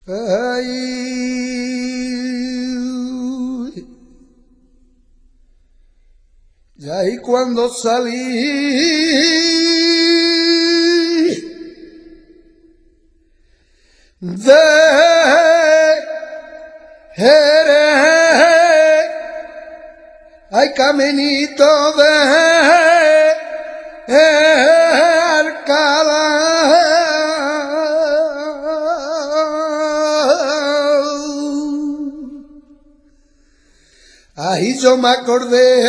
Ay, ya y cuando salí de Jerez, hay caminito de Alcalá. Ahí yo me acordé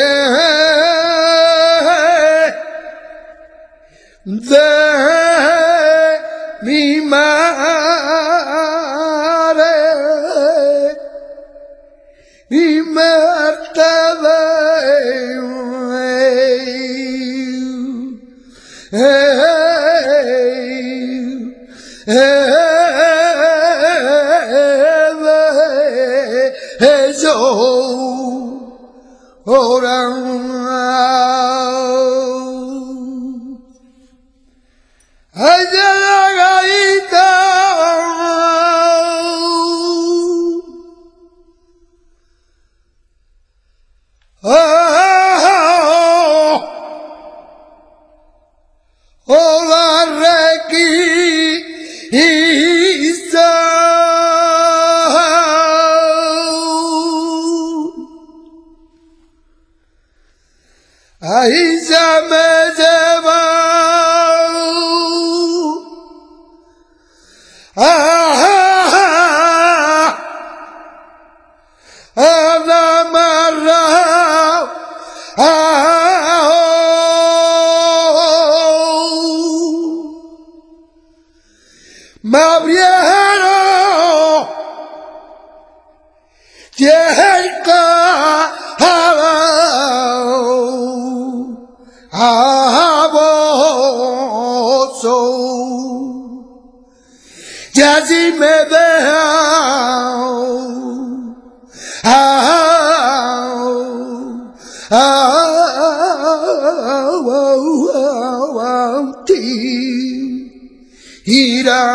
de mi madre y Marta ay de la gaita, la requisa, ahí ya me lleva me abrieron cerca a vos y allí me dejan irá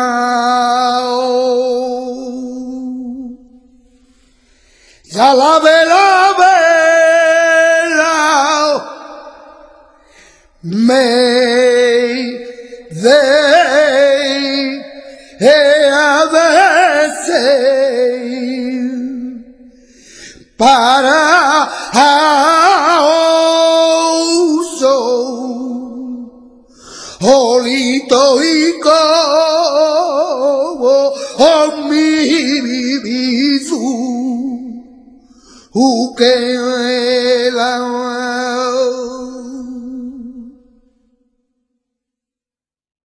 ya la vela me de a veces para uso olito y como mi visu que la